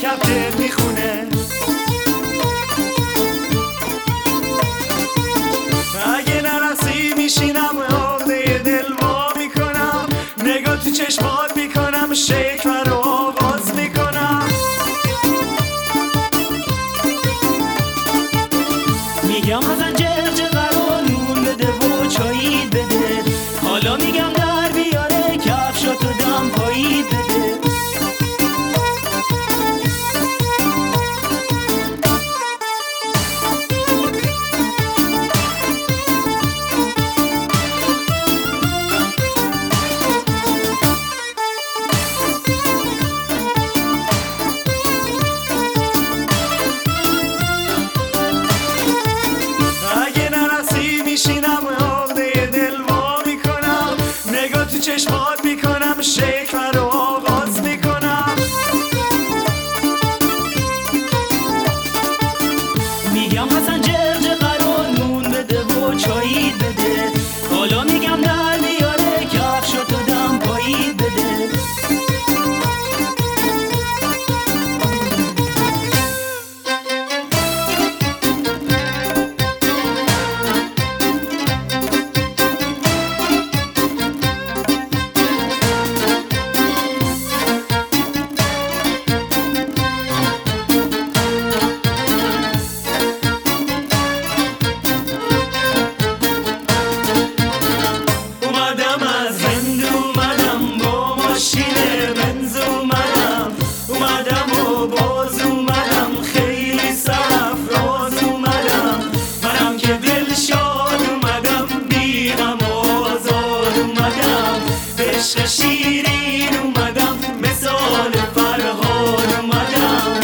کپت میخونه. اگه نرسی میشینم عقده دل وا میکنم، نگاه تو چشمات میکنم، شیک رو آغاز میکنم. میگم ازن جرج قرانون بده و چایید بده، حالا میگم در بیاره کفشاتو دم پایید بده. میشینم عقده دل وا میکنم، نگاه تو چشمات میکنم، شیک رو آغاز میکنم. میگم حسن جرج قرانون بده و چایید بده، حالا میگم در بیاره کفشاتو دم پایید بده. عشق شیرین اومدم، مثال فرهاد اومدم.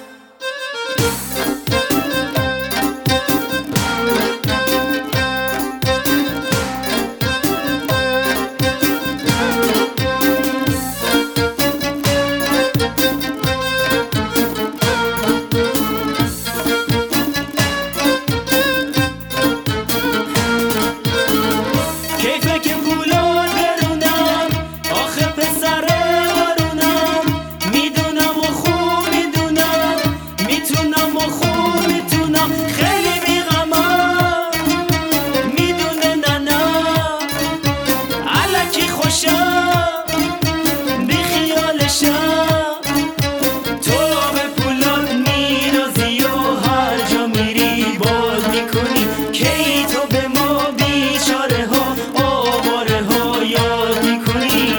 کیفه که پولان برونم، آخه پسر بارونم، میدونم و خوب میدونم، میتونم و خوب میتونم، خیلی بیغمم میدونه ننم، الکی خوشم بی خیالشم، تو به پولان مینازی و هر جا میری باد میکنی، کی تو به ما بیچاره ها آواره ها یاد میکنی.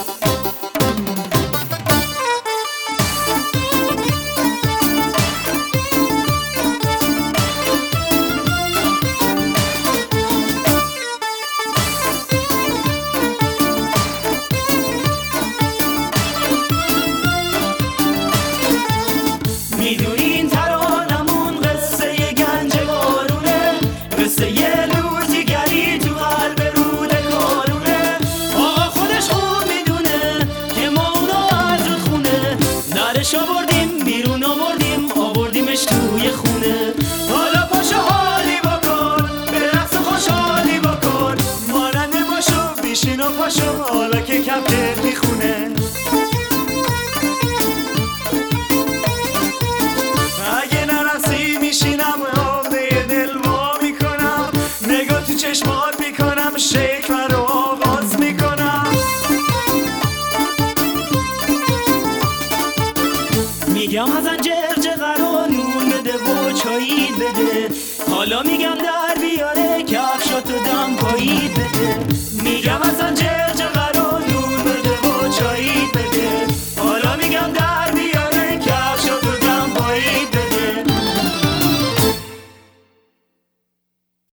میدونی این ترانمون قصه ی گنج قارونه، قصه ی لوتیگری تو قلب رود کارونه. آقا خودش خوب میدونه که ما اونو از رود خونه، درش آوردیم بیرون آوردیمش توی خونه. حالا پاشو حالی بکن، به رقص و خوشحالی بکن، ماننده باشو بیشین و پاشو، حالا که کپت میخونه. اگه نرسی میشینم عقده دل وا میکنم، نگاه تو چشمات میکنم، شیک رو آغاز میکنم. میگم ازن جرج قرانون بده و چایید بده، حالا میگم در بیاره کفشاتو دم پایید بده. میگم ازن جرج